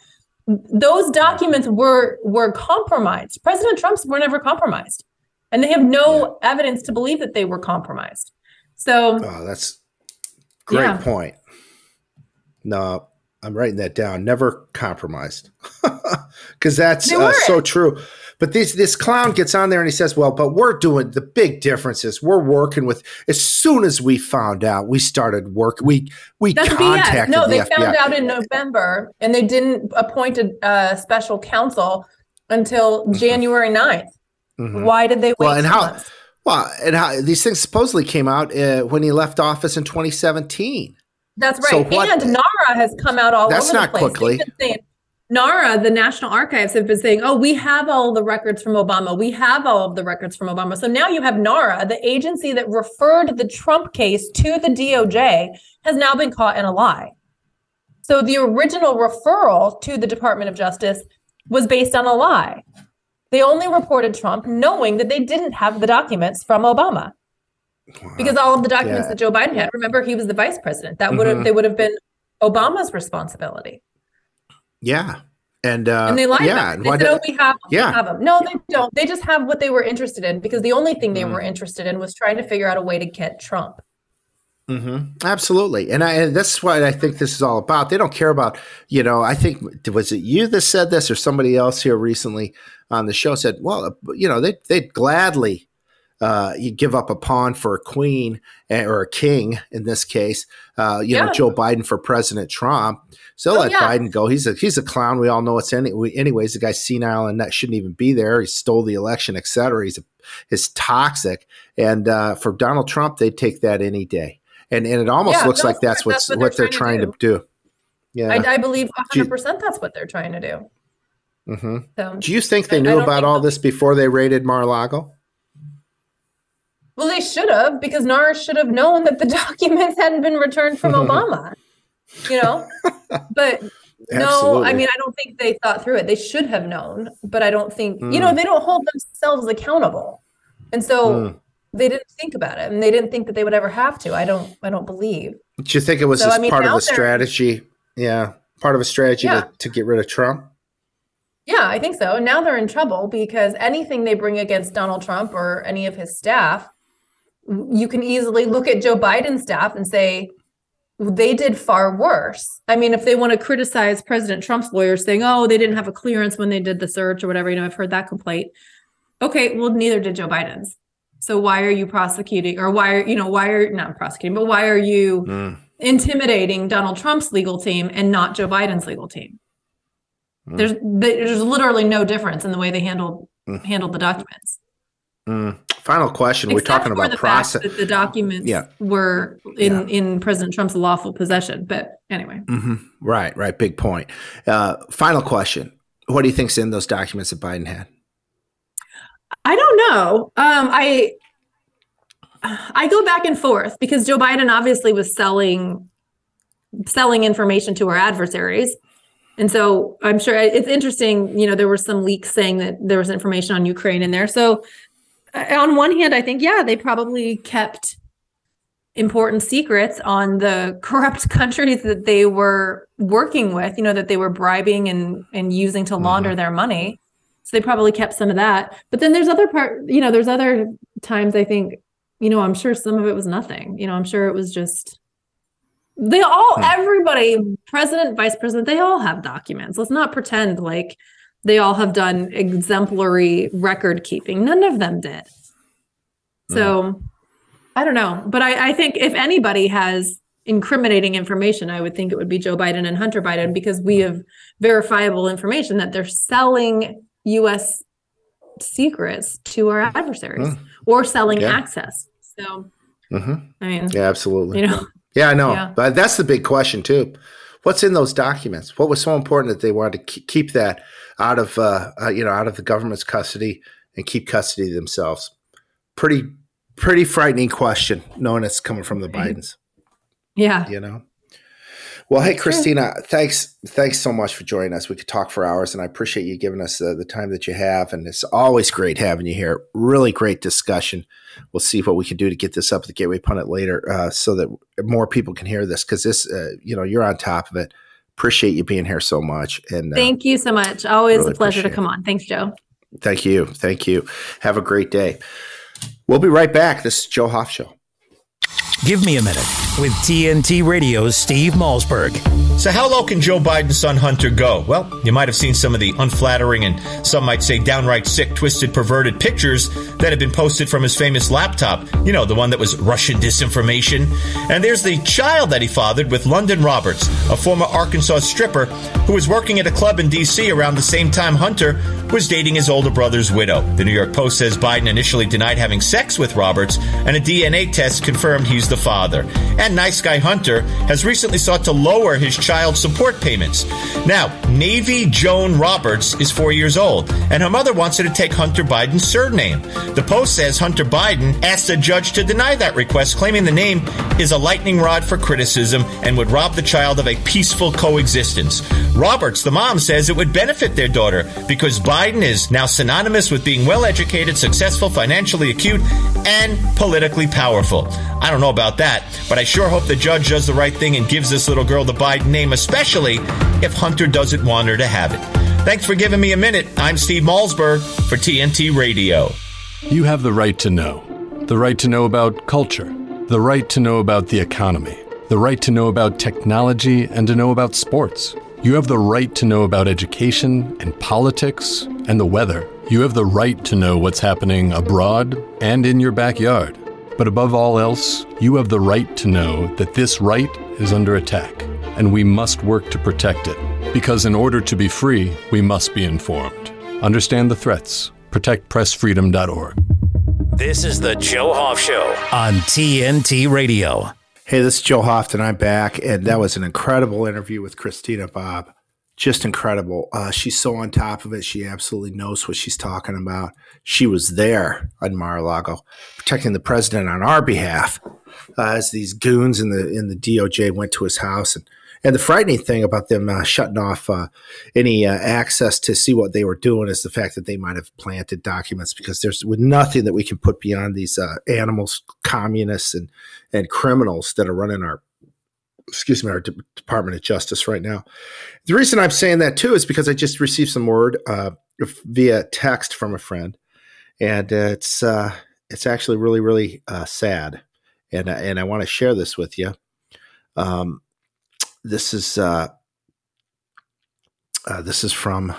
Speaker 13: Those documents were were compromised. President Trump's were never compromised. And they have no yeah. evidence to believe that they were compromised. So
Speaker 2: oh, that's a great yeah. point. No, I'm writing that down. Never compromised, because that's uh, so true. But this this clown gets on there and he says, "Well, but we're doing the big differences. We're working with." As soon as we found out, we started work. We we
Speaker 13: that's
Speaker 2: contacted
Speaker 13: B S. No,
Speaker 2: the
Speaker 13: they
Speaker 2: F B I.
Speaker 13: found out in November, and they didn't appoint a uh, special counsel until mm-hmm. January ninth. Mm-hmm. Why did they wait?
Speaker 2: Well, and how?
Speaker 13: Months?
Speaker 2: Well, and how these things supposedly came out uh, when he left office in twenty seventeen.
Speaker 13: That's right. So what, and NARA has come out all
Speaker 2: that's
Speaker 13: over the
Speaker 2: not
Speaker 13: place.
Speaker 2: Quickly.
Speaker 13: Saying, NARA, the National Archives, have been saying, oh, we have all the records from Obama. We have all of the records from Obama. So now you have NARA, the agency that referred the Trump case to the D O J, has now been caught in a lie. So the original referral to the Department of Justice was based on a lie. They only reported Trump knowing that they didn't have the documents from Obama. Wow. Because all of the documents yeah. that Joe Biden had, remember, he was the vice president. That would have mm-hmm. they would have been Obama's responsibility.
Speaker 2: Yeah, and uh,
Speaker 13: and they lied
Speaker 2: yeah,
Speaker 13: about it. They said, "Oh, we have,
Speaker 2: yeah.
Speaker 13: we have them." No, they don't. They just have what they were interested in, because the only thing they mm. were interested in was trying to figure out a way to get Trump.
Speaker 2: Mm-hmm. Absolutely, and I and that's what I think this is all about. They don't care about, you know. I think was it you that said this, or somebody else here recently on the show said, "Well, you know, they they'd gladly." Uh, you give up a pawn for a queen or a king in this case, uh, you yeah. know, Joe Biden for President Trump. So oh, let yeah. Biden go. He's a he's a clown. We all know it's any, anyways. The guy's senile and that shouldn't even be there. He stole the election, et cetera. He's a, he's toxic. And uh, for Donald Trump, they'd take that any day. And and it almost yeah, looks like that's what's that's what, what they're, trying, trying to, do. to do. Yeah,
Speaker 13: I, I believe one hundred percent that's what they're trying to do.
Speaker 2: Mm-hmm. So, do you think they knew about all this before they raided Mar-a-Lago?
Speaker 13: Well, they should have, because N A R should have known that the documents hadn't been returned from Obama, you know? But no, I mean, I don't think they thought through it. They should have known, but I don't think, mm. you know, they don't hold themselves accountable. And so mm. they didn't think about it, and they didn't think that they would ever have to. I don't, I don't believe.
Speaker 2: Do you think it was so, I mean, part of a strategy? Yeah. Part of a strategy yeah. to, to get rid of Trump?
Speaker 13: Yeah, I think so. And now they're in trouble because anything they bring against Donald Trump or any of his staff, you can easily look at Joe Biden's staff and say, they did far worse. I mean, if they want to criticize President Trump's lawyers saying, oh, they didn't have a clearance when they did the search or whatever, you know, I've heard that complaint. Okay, well, neither did Joe Biden's. So why are you prosecuting, or why are, you know, why are, not prosecuting, but why are you mm. intimidating Donald Trump's legal team and not Joe Biden's legal team? Mm. There's there's literally no difference in the way they handled mm. handled the documents.
Speaker 2: Mm. Final question.
Speaker 13: Except
Speaker 2: We're talking
Speaker 13: for
Speaker 2: about
Speaker 13: the
Speaker 2: process.
Speaker 13: Fact that the documents
Speaker 2: yeah.
Speaker 13: were in,
Speaker 2: yeah.
Speaker 13: in President Trump's lawful possession. But anyway.
Speaker 2: Mm-hmm. Right, right. Big point. Uh, final question. What do you think's in those documents that Biden had?
Speaker 13: I don't know. Um, I I go back and forth because Joe Biden obviously was selling selling information to our adversaries. And so I'm sure it's interesting, you know, there were some leaks saying that there was information on Ukraine in there. So on one hand, I think, yeah, they probably kept important secrets on the corrupt countries that they were working with, you know, that they were bribing and, and using to launder mm-hmm. their money. So they probably kept some of that. But then there's other part, you know, there's other times I think, you know, I'm sure some of it was nothing. You know, I'm sure it was just, they all, hmm. everybody, president, vice president, they all have documents. Let's not pretend like they all have done exemplary record keeping. None of them did. So hmm. I don't know. But I, I think if anybody has incriminating information, I would think it would be Joe Biden and Hunter Biden, because we have verifiable information that they're selling U S secrets to our adversaries mm. or selling yeah. access. So,
Speaker 2: mm-hmm.
Speaker 13: I mean,
Speaker 2: yeah, absolutely.
Speaker 13: You know,
Speaker 2: yeah, I know.
Speaker 13: Yeah.
Speaker 2: But that's the big question too. What's in those documents? What was so important that they wanted to keep that out of, uh, uh, you know, out of the government's custody and keep custody themselves? Pretty, pretty frightening question, knowing it's coming from the Bidens.
Speaker 13: Yeah.
Speaker 2: You know? Well, hey, Christina, thanks thanks so much for joining us. We could talk for hours, and I appreciate you giving us uh, the time that you have, and it's always great having you here. Really great discussion. We'll see what we can do to get this up at the Gateway Pundit later uh, so that more people can hear this, because this, uh, you know, you're on top of it. Appreciate you being here so much. And uh,
Speaker 13: thank you so much. Always really a pleasure to come on. Thanks, Joe.
Speaker 2: Thank you. Thank you. Have a great day. We'll be right back. This is Joe Hoff Show.
Speaker 1: Give me a minute with T N T Radio's Steve Malzberg.
Speaker 14: So how low can Joe Biden's son Hunter go? Well, you might have seen some of the unflattering and some might say downright sick, twisted, perverted pictures that have been posted from his famous laptop. You know, the one that was Russian disinformation. And there's the child that he fathered with London Roberts, a former Arkansas stripper who was working at a club in D C around the same time Hunter was dating his older brother's widow. The New York Post says Biden initially denied having sex with Roberts, and a D N A test confirmed he's the father. And nice guy Hunter has recently sought to lower his child support payments. Now, Navy Joan Roberts is four years old, and her mother wants her to take Hunter Biden's surname. The Post says Hunter Biden asked a judge to deny that request, claiming the name is a lightning rod for criticism and would rob the child of a peaceful coexistence. Roberts, the mom, says it would benefit their daughter because Biden is now synonymous with being well-educated, successful, financially acute, and politically powerful. I don't know about that, but I sure hope the judge does the right thing and gives this little girl the Biden name, especially if Hunter doesn't want her to have it. Thanks for giving me a minute. I'm Steve Malzberg for T N T Radio.
Speaker 15: You have the right to know. The right to know about culture. The right to know about the economy. The right to know about technology and to know about sports. You have the right to know about education and politics and the weather. You have the right to know what's happening abroad and in your backyard. But above all else, you have the right to know that this right is under attack, and we must work to protect it. Because in order to be free, we must be informed. Understand the threats. protect press freedom dot org.
Speaker 1: This is the Joe Hoff Show on T N T Radio.
Speaker 2: Hey, this is Joe Hoff, and I'm back, and that was an incredible interview with Christina Bobb. just incredible. Uh, she's so on top of it. She absolutely knows what she's talking about. She was there on Mar-a-Lago protecting the president on our behalf uh, as these goons in the in the D O J went to his house. And, and the frightening thing about them uh, shutting off uh, any uh, access to see what they were doing is the fact that they might have planted documents, because there's nothing that we can put beyond these uh, animals, communists, and, and criminals that are running our excuse me, our D- Department of Justice right now. The reason I'm saying that too is because I just received some word uh, via text from a friend, and uh, it's uh, it's actually really, really uh, sad, and and I want to share this with you. Um, this is uh, uh, this is from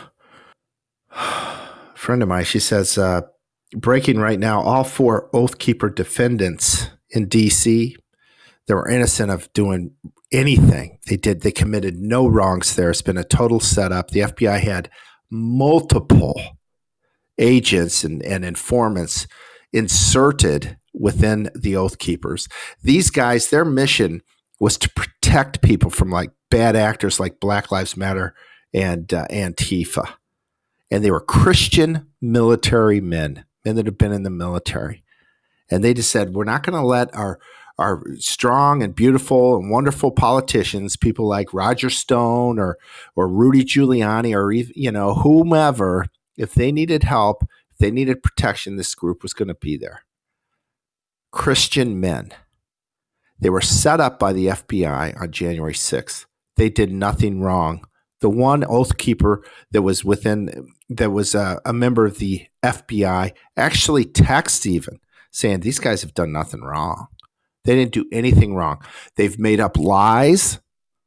Speaker 2: a friend of mine. She says, uh, breaking right now, all four Oath Keeper defendants in D C that were innocent of doing anything. They did. They committed no wrongs there. It's been a total setup. The F B I had multiple agents and, and informants inserted within the Oath Keepers. These guys, their mission was to protect people from like bad actors like Black Lives Matter and uh, Antifa. And they were Christian military men, men that have been in the military. And they just said, we're not going to let our Our strong and beautiful and wonderful politicians, people like Roger Stone or or Rudy Giuliani or even, you know, whomever, if they needed help, if they needed protection, this group was going to be there. Christian men. They were set up by the F B I on January sixth. They did nothing wrong. The one Oath Keeper that was within, that was a, a member of the F B I, actually texted even saying these guys have done nothing wrong. They didn't do anything wrong. They've made up lies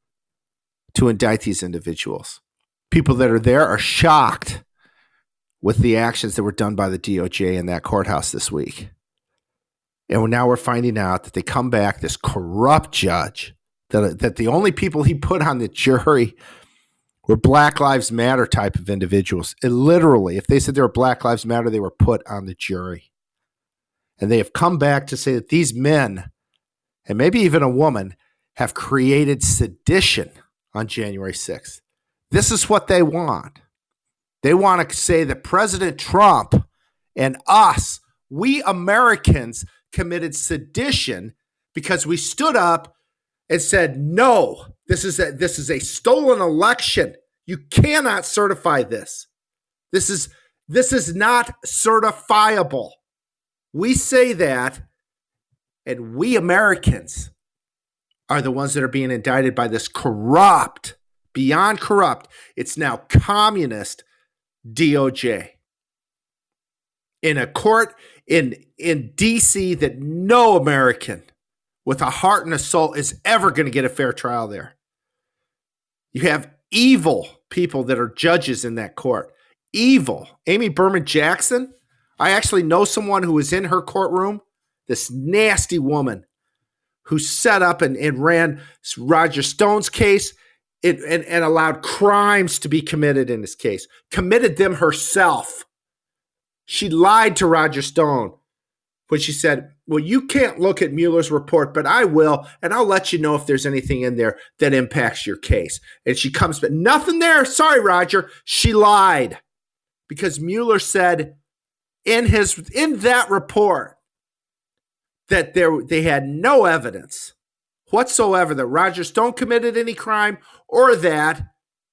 Speaker 2: to indict these individuals. People that are there are shocked with the actions that were done by the D O J in that courthouse this week. And now we're finding out that they come back, this corrupt judge, that, that the only people he put on the jury were Black Lives Matter type of individuals. It literally, if they said they were Black Lives Matter, they were put on the jury. And they have come back to say that these men, and maybe even a woman, have created sedition on January sixth. This is what they want. They want to say that President Trump and us, we Americans, committed sedition because we stood up and said, no, this is a, this is a stolen election. You cannot certify this. This is, this is not certifiable. We say that, and we Americans are the ones that are being indicted by this corrupt, beyond corrupt, it's now communist D O J. In a court in, in D C that no American with a heart and a soul is ever going to get a fair trial there. You have evil people that are judges in that court. Evil. Amy Berman Jackson, I actually know someone who was in her courtroom, this nasty woman who set up and, and ran Roger Stone's case it, and, and allowed crimes to be committed in this case, committed them herself. She lied to Roger Stone when she said, well, you can't look at Mueller's report, but I will, and I'll let you know if there's anything in there that impacts your case. And she comes, but nothing there. Sorry, Roger. She lied because Mueller said in his in that report that there they had no evidence whatsoever that Roger Stone committed any crime or that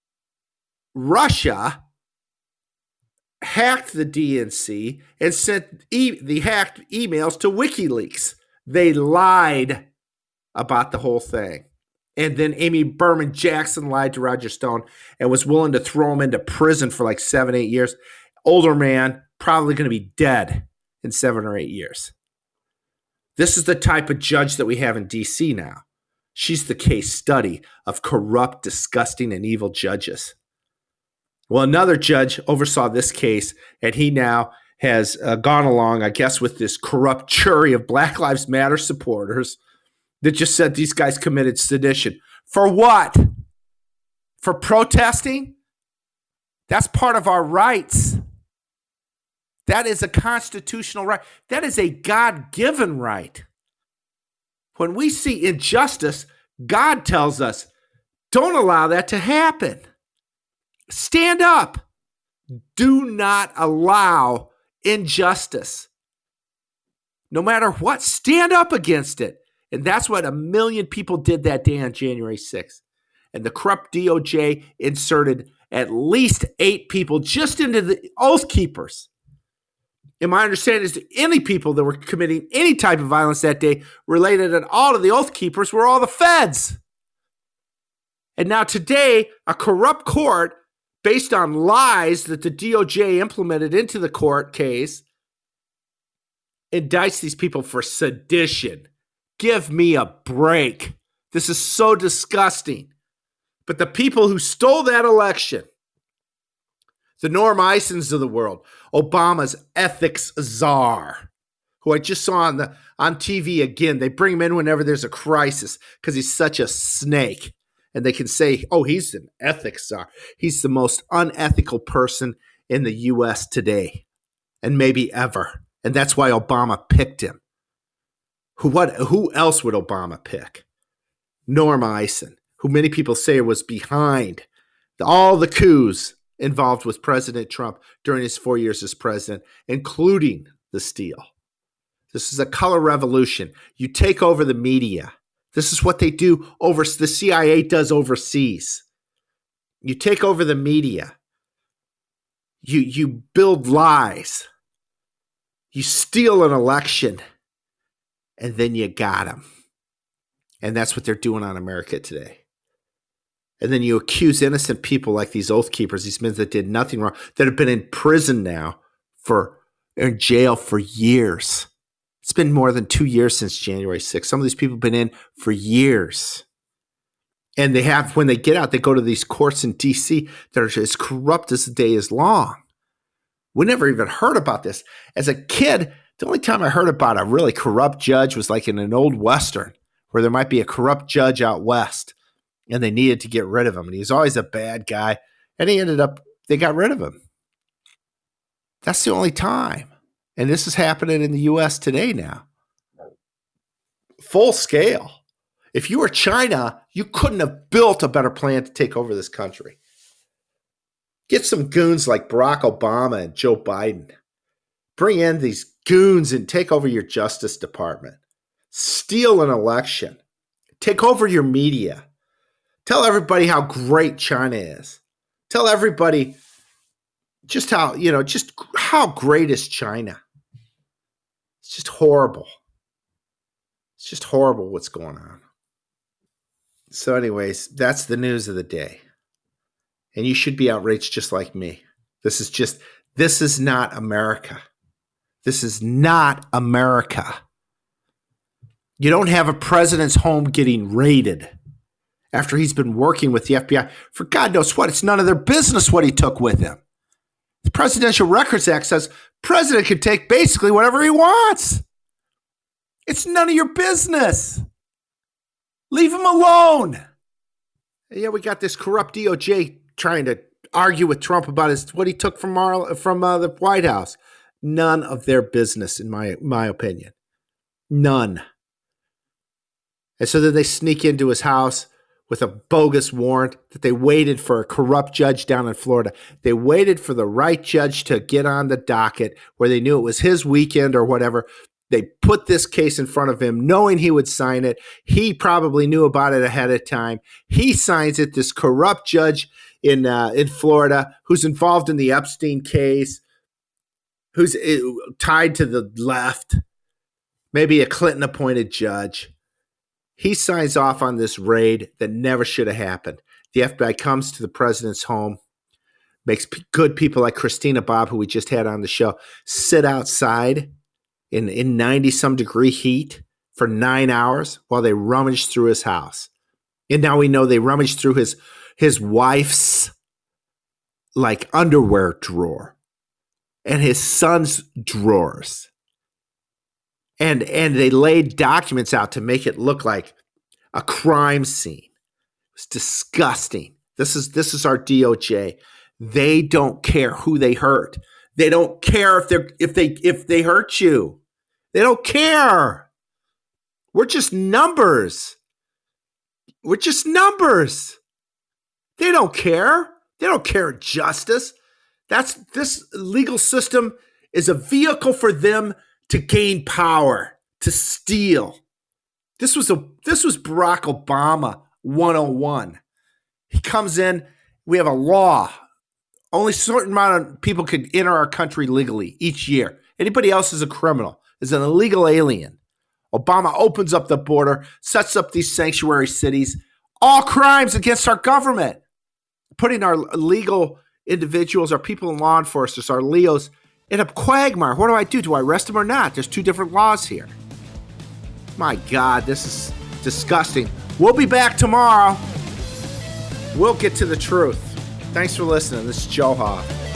Speaker 2: Russia hacked the D N C and sent e- the hacked emails to WikiLeaks. They lied about the whole thing. And then Amy Berman Jackson lied to Roger Stone and was willing to throw him into prison for like seven, eight years. Older man, probably going to be dead in seven or eight years. This is the type of judge that we have in D C now. She's the case study of corrupt, disgusting, and evil judges. Well, another judge oversaw this case, and he now has uh, gone along, I guess, with this corrupt jury of Black Lives Matter supporters that just said these guys committed sedition. For what? For protesting? That's part of our rights. That is a constitutional right. That is a God-given right. When we see injustice, God tells us, don't allow that to happen. Stand up. Do not allow injustice. No matter what, stand up against it. And that's what a million people did that day on January sixth. And the corrupt D O J inserted at least eight people just into the Oath Keepers. And my understanding is that any people that were committing any type of violence that day related at all to the Oath Keepers were all the feds. And now today, a corrupt court, based on lies that the D O J implemented into the court case, indicts these people for sedition. Give me a break. This is so disgusting. But the people who stole that election, the Norm Eisens of the world, Obama's ethics czar, who I just saw on the on T V again, they bring him in whenever there's a crisis because he's such a snake. And they can say, oh, he's an ethics czar. He's the most unethical person in the U S today and maybe ever. And that's why Obama picked him. Who, what, who else would Obama pick? Norm Eisen, who many people say was behind the, all the coups involved with President Trump during his four years as president, including the steal. This is a color revolution. You take over the media. This is what they do over, the C I A does overseas. You take over the media. You, you build lies. You steal an election. And then you got them. And that's what they're doing on America today. And then you accuse innocent people like these Oath Keepers, these men that did nothing wrong, that have been in prison now for, in jail for years. It's been more than two years since January sixth. Some of these people have been in for years. And they have, when they get out, they go to these courts in D C that are as corrupt as the day is long. We never even heard about this. As a kid, the only time I heard about a really corrupt judge was like in an old Western where there might be a corrupt judge out west and they needed to get rid of him. And he was always a bad guy. And he ended up, they got rid of him. That's the only time. And this is happening in the U S today now. Full scale. If you were China, you couldn't have built a better plan to take over this country. Get some goons like Barack Obama and Joe Biden. Bring in these goons and take over your Justice Department. Steal an election. Take over your media. Tell everybody how great China is. Tell everybody just how, you know, just how great is China. It's just horrible. It's just horrible what's going on. So anyways, that's the news of the day. And you should be outraged just like me. This is just, this is not America. This is not America. You don't have a president's home getting raided after he's been working with the F B I. For God knows what, it's none of their business what he took with him. The Presidential Records Act says president can take basically whatever he wants. It's none of your business. Leave him alone. Yeah, we got this corrupt D O J trying to argue with Trump about his what he took from Mar- from uh, the White House. None of their business, in my my opinion. None. And so then they sneak into his house with a bogus warrant that they waited for a corrupt judge down in Florida. They waited for the right judge to get on the docket where they knew it was his weekend or whatever. They put this case in front of him knowing he would sign it. He probably knew about it ahead of time. He signs it, this corrupt judge in uh, in Florida who's involved in the Epstein case, who's tied to the left, maybe a Clinton-appointed judge. He signs off on this raid that never should have happened. The F B I comes to the president's home, makes p- good people like Christina Bobb, who we just had on the show, sit outside in, in ninety-some degree heat for nine hours while they rummage through his house. And now we know they rummaged through his, his wife's like underwear drawer and his son's drawers. And and they laid documents out to make it look like a crime scene. It's disgusting. This is this is our D O J. They don't care who they hurt. They don't care if they if they if they hurt you. They don't care. We're just numbers. We're just numbers. They don't care. They don't care justice. That's this legal system is a vehicle for them to gain power, to steal. This was a this was Barack Obama one oh one. He comes in, we have a law. Only a certain amount of people could enter our country legally each year. Anybody else is a criminal, is an illegal alien. Obama opens up the border, sets up these sanctuary cities, all crimes against our government, putting our legal individuals, our people in law enforcement, our Leos, in a quagmire. What do I do? Do I arrest them or not? There's two different laws here. My God, this is disgusting. We'll be back tomorrow. We'll get to the truth. Thanks for listening. This is Joe Hoff.